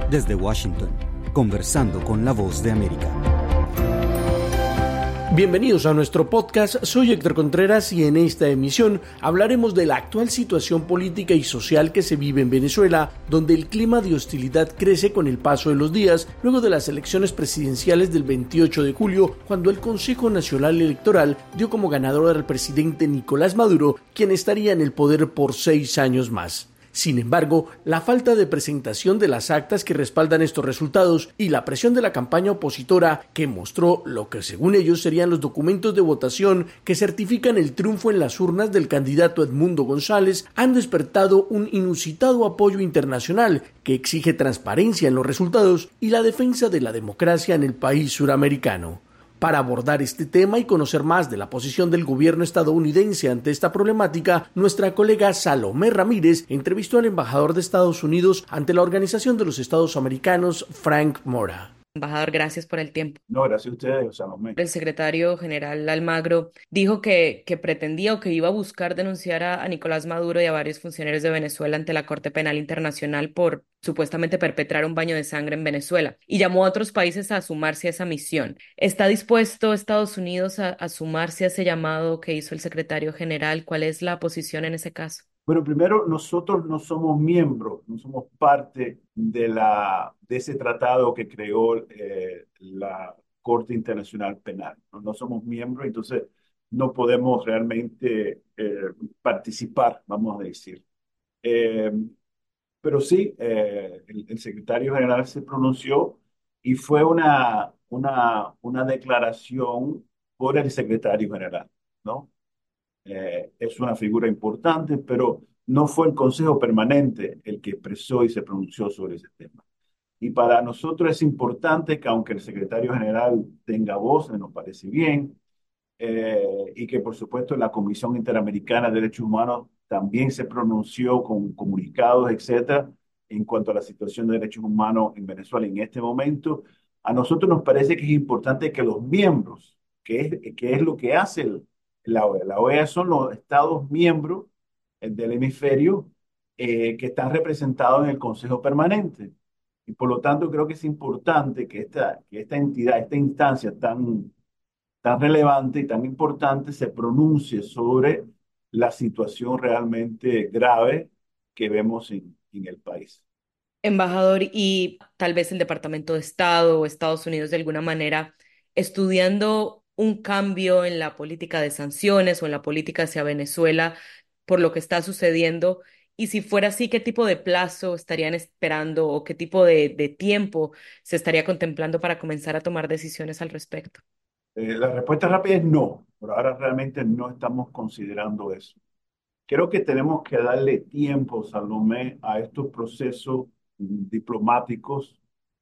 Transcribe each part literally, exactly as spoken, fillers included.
Desde Washington, conversando con la Voz de América. Bienvenidos a nuestro podcast, soy Héctor Contreras y en esta emisión hablaremos de la actual situación política y social que se vive en Venezuela, donde el clima de hostilidad crece con el paso de los días, luego de las elecciones presidenciales del veintiocho de julio, cuando el Consejo Nacional Electoral dio como ganador al presidente Nicolás Maduro, quien estaría en el poder por seis años más. Sin embargo, la falta de presentación de las actas que respaldan estos resultados y la presión de la campaña opositora que mostró lo que según ellos serían los documentos de votación que certifican el triunfo en las urnas del candidato Edmundo González han despertado un inusitado apoyo internacional que exige transparencia en los resultados y la defensa de la democracia en el país suramericano. Para abordar este tema y conocer más de la posición del gobierno estadounidense ante esta problemática, nuestra colega Salomé Ramírez entrevistó al embajador de Estados Unidos ante la Organización de los Estados Americanos, Frank Mora. Embajador, gracias por el tiempo. No, gracias a ustedes, Salomé. El secretario general Almagro dijo que, que pretendía o que iba a buscar denunciar a, a Nicolás Maduro y a varios funcionarios de Venezuela ante la Corte Penal Internacional por supuestamente perpetrar un baño de sangre en Venezuela y llamó a otros países a sumarse a esa misión. ¿Está dispuesto Estados Unidos a, a sumarse a ese llamado que hizo el secretario general? ¿Cuál es la posición en ese caso? Bueno, primero, nosotros no somos miembros, no somos parte de, la, de ese tratado que creó eh, la Corte Internacional Penal. No, no somos miembros, entonces no podemos realmente eh, participar, vamos a decir. Eh, pero sí, eh, el, el secretario general se pronunció y fue una, una, una declaración por el secretario general, ¿no? Eh, es una figura importante, pero no fue el Consejo Permanente el que expresó y se pronunció sobre ese tema. Y para nosotros es importante que aunque el secretario general tenga voz, nos parece bien, eh, y que por supuesto la Comisión Interamericana de Derechos Humanos también se pronunció con comunicados, etcétera, en cuanto a la situación de derechos humanos en Venezuela en este momento, a nosotros nos parece que es importante que los miembros, que es, que es lo que hace el, la O E A. La O E A son los estados miembros eh, del hemisferio eh, que están representados en el Consejo Permanente. Y por lo tanto creo que es importante que esta, que esta entidad, esta instancia tan tan relevante y tan importante se pronuncie sobre la situación realmente grave que vemos en, en el país. Embajador, y tal vez el Departamento de Estado o Estados Unidos de alguna manera estudiando un cambio en la política de sanciones o en la política hacia Venezuela por lo que está sucediendo. Y si fuera así, ¿qué tipo de plazo estarían esperando o qué tipo de, de tiempo se estaría contemplando para comenzar a tomar decisiones al respecto? Eh, la respuesta rápida es no. Por ahora realmente no estamos considerando eso. Creo que tenemos que darle tiempo, Salomé, a estos procesos mm, diplomáticos,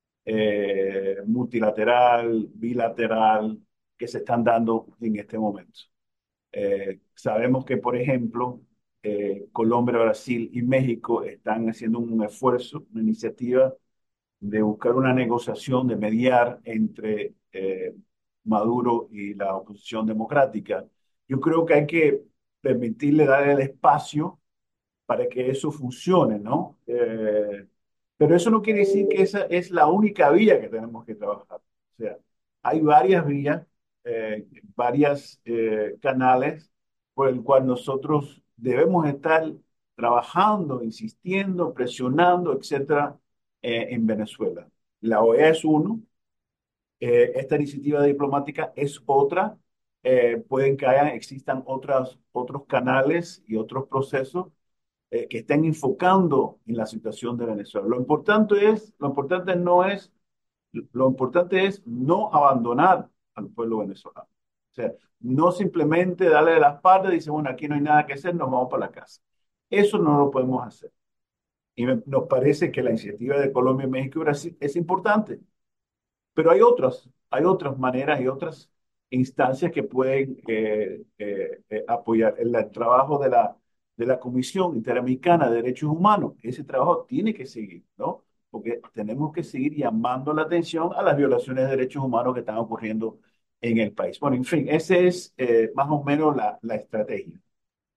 eh, multilateral, bilateral, que se están dando en este momento. Eh, sabemos que, por ejemplo, eh, Colombia, Brasil y México están haciendo un esfuerzo, una iniciativa de buscar una negociación, de mediar entre eh, Maduro y la oposición democrática. Yo creo que hay que permitirle dar el espacio para que eso funcione, ¿no? Eh, pero eso no quiere decir que esa es la única vía que tenemos que trabajar. O sea, hay varias vías, eh, varias eh, canales por el cual nosotros debemos estar trabajando, insistiendo, presionando, etcétera, eh, en Venezuela. La O E A es uno, eh, esta iniciativa diplomática es otra, eh, pueden que haya, existan otras, otros canales y otros procesos eh, que estén enfocando en la situación de Venezuela. Lo importante es, lo importante no es, lo importante es no abandonar al pueblo venezolano. O sea, no simplemente darle las partes y decir, bueno, aquí no hay nada que hacer, nos vamos para la casa. Eso no lo podemos hacer. Y me- nos parece que la iniciativa de Colombia, México y Brasil es importante, pero hay otras, hay otras maneras y otras instancias que pueden eh, eh, eh, apoyar el, el trabajo de la, de la Comisión Interamericana de Derechos Humanos. Ese trabajo tiene que seguir, ¿no? Porque tenemos que seguir llamando la atención a las violaciones de derechos humanos que están ocurriendo en el país. Bueno, en fin, esa es eh, más o menos la, la estrategia.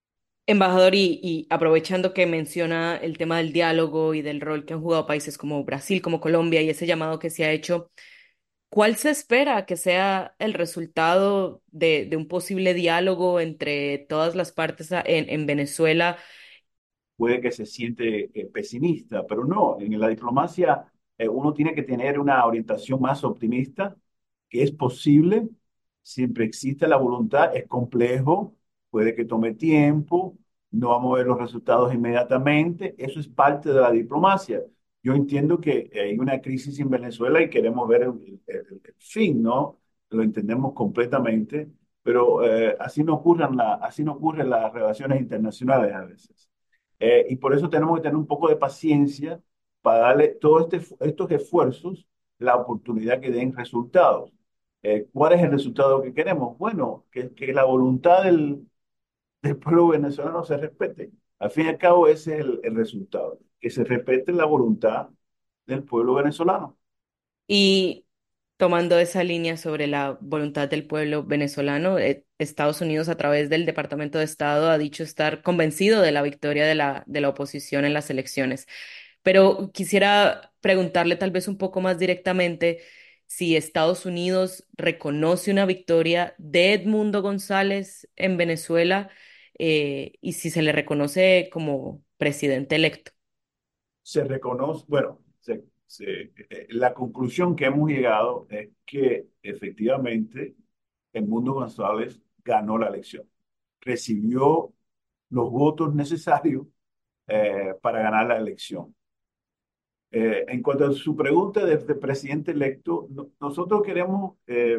Embajador, y, y aprovechando que menciona el tema del diálogo y del rol que han jugado países como Brasil, como Colombia y ese llamado que se ha hecho, ¿cuál se espera que sea el resultado de, de un posible diálogo entre todas las partes a- en, en Venezuela? Puede que se siente eh, pesimista, pero no, en la diplomacia eh, uno tiene que tener una orientación más optimista, que es posible, siempre existe la voluntad, es complejo, puede que tome tiempo, no vamos a ver los resultados inmediatamente, eso es parte de la diplomacia. Yo entiendo que hay una crisis en Venezuela y queremos ver el, el- el fin, ¿no? Lo entendemos completamente, pero eh, así no ocurren la, así no ocurren las relaciones internacionales a veces. Eh, y por eso tenemos que tener un poco de paciencia para darle todos este, estos esfuerzos la oportunidad que den resultados. Eh, ¿cuál es el resultado que queremos? Bueno, que, que la voluntad del, del pueblo venezolano se respete. Al fin y al cabo, ese es el, el resultado, que se respete la voluntad del pueblo venezolano. Y tomando esa línea sobre la voluntad del pueblo venezolano, eh, Estados Unidos a través del Departamento de Estado ha dicho estar convencido de la victoria de la, de la oposición en las elecciones. Pero quisiera preguntarle tal vez un poco más directamente si Estados Unidos reconoce una victoria de Edmundo González en Venezuela, eh, y si se le reconoce como presidente electo. Se reconoce, bueno, se- se- eh, la conclusión que hemos llegado es que efectivamente el Mundo González ganó la elección, recibió los votos necesarios eh, para ganar la elección. Eh, en cuanto a su pregunta de, de presidente electo, no- nosotros queremos eh,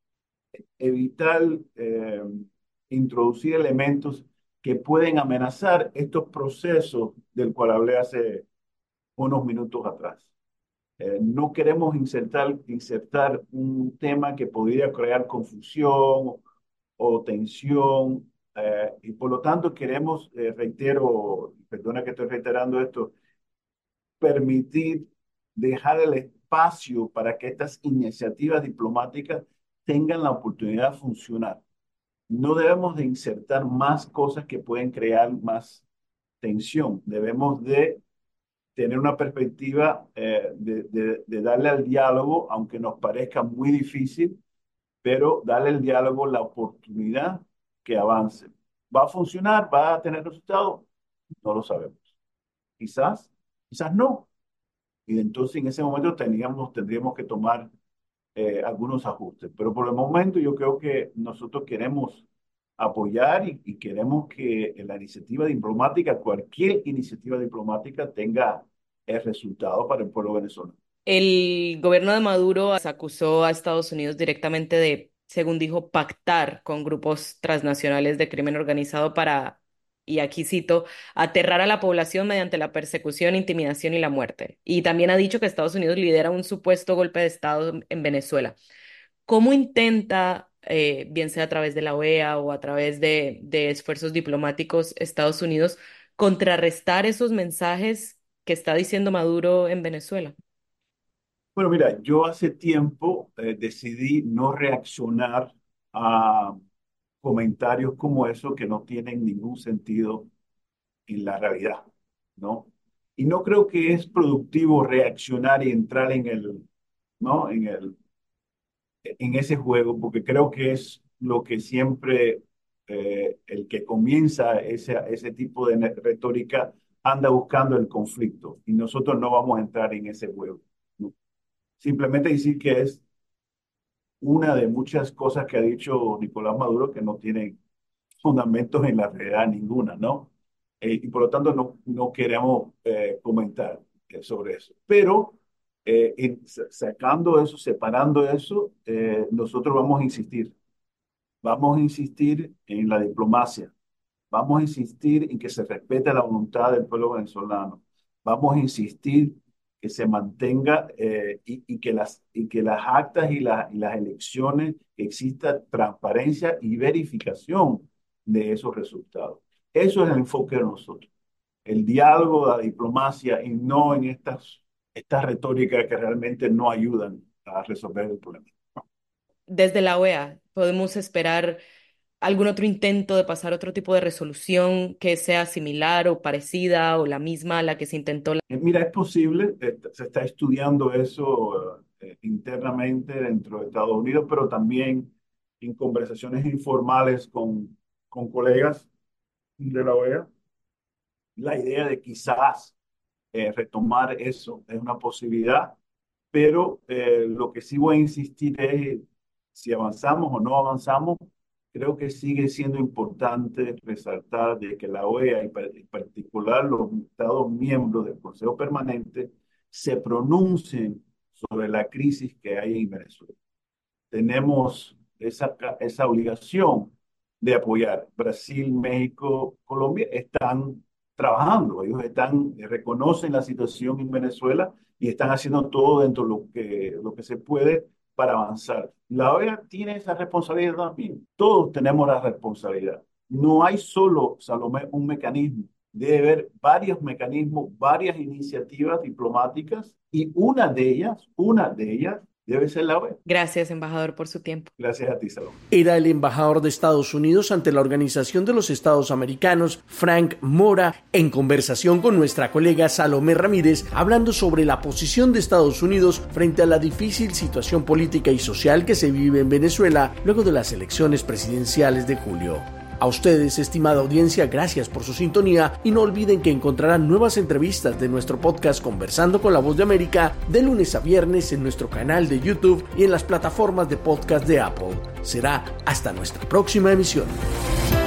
evitar eh, introducir elementos que pueden amenazar estos procesos del cual hablé hace unos minutos atrás. Eh, no queremos insertar, insertar un tema que podría crear confusión o tensión, eh, y por lo tanto queremos, eh, reitero, perdona que estoy reiterando esto, permitir dejar el espacio para que estas iniciativas diplomáticas tengan la oportunidad de funcionar. No debemos de insertar más cosas que pueden crear más tensión. Debemos de tener una perspectiva eh, de, de, de darle al diálogo, aunque nos parezca muy difícil, pero darle al diálogo la oportunidad que avance. ¿Va a funcionar? ¿Va a tener resultados? No lo sabemos. Quizás, quizás no. Y entonces en ese momento teníamos, tendríamos que tomar eh, algunos ajustes. Pero por el momento yo creo que nosotros queremos apoyar y, y queremos que la iniciativa diplomática, cualquier iniciativa diplomática, tenga el resultado para el pueblo venezolano. El gobierno de Maduro acusó a Estados Unidos directamente de, según dijo, pactar con grupos transnacionales de crimen organizado para, y aquí cito, aterrar a la población mediante la persecución, intimidación y la muerte. Y también ha dicho que Estados Unidos lidera un supuesto golpe de Estado en Venezuela. ¿Cómo intenta, eh, bien sea a través de la O E A o a través de, de esfuerzos diplomáticos, Estados Unidos, contrarrestar esos mensajes que está diciendo Maduro en Venezuela? Bueno, mira, yo hace tiempo eh, decidí no reaccionar a comentarios como esos que no tienen ningún sentido en la realidad, ¿no? Y no creo que es productivo reaccionar y entrar en el, ¿no? En el, en ese juego, porque creo que es lo que siempre eh, el que comienza ese, ese tipo de retórica anda buscando el conflicto y nosotros no vamos a entrar en ese juego, ¿no? Simplemente decir que es una de muchas cosas que ha dicho Nicolás Maduro que no tienen fundamentos en la realidad ninguna, ¿no? Eh, y por lo tanto no, no queremos eh, comentar eh, sobre eso. Pero eh, en- sa- sacando eso, separando eso, eh, nosotros vamos a insistir. Vamos a insistir en la diplomacia. Vamos a insistir en que se respete la voluntad del pueblo venezolano. Vamos a insistir que se mantenga eh, y, y que las, y que las actas y, la- y las elecciones exista transparencia y verificación de esos resultados. Eso es el enfoque de nosotros. El diálogo, la diplomacia y no en estas, estas retóricas que realmente no ayudan a resolver el problema. Desde la O E A podemos esperar algún otro intento de pasar otro tipo de resolución que sea similar o parecida o la misma a la que se intentó? Eh, Mira, es posible, eh, se está estudiando eso eh, internamente dentro de Estados Unidos, pero también en conversaciones informales con, con colegas de la O E A. La idea de quizás eh, retomar eso es una posibilidad, pero eh, lo que sí voy a insistir es si avanzamos o no avanzamos. Creo que sigue siendo importante resaltar de que la O E A y en particular los Estados miembros del Consejo Permanente se pronuncien sobre la crisis que hay en Venezuela. Tenemos esa, esa obligación de apoyar. Brasil, México, Colombia están trabajando, ellos están, reconocen la situación en Venezuela y están haciendo todo dentro de lo que, lo que se puede para avanzar. La O E A tiene esa responsabilidad también. Todos tenemos la responsabilidad. No hay solo, Salomé, un mecanismo. Debe haber varios mecanismos, varias iniciativas diplomáticas y una de ellas, una de ellas debe ser la O E A. Gracias, embajador, por su tiempo. Gracias a ti, Salomé. Era el embajador de Estados Unidos ante la Organización de los Estados Americanos, Frank Mora, en conversación con nuestra colega Salomé Ramírez, hablando sobre la posición de Estados Unidos frente a la difícil situación política y social que se vive en Venezuela luego de las elecciones presidenciales de julio. A ustedes, estimada audiencia, gracias por su sintonía y no olviden que encontrarán nuevas entrevistas de nuestro podcast Conversando con la Voz de América de lunes a viernes en nuestro canal de YouTube y en las plataformas de podcast de Apple. Será hasta nuestra próxima emisión.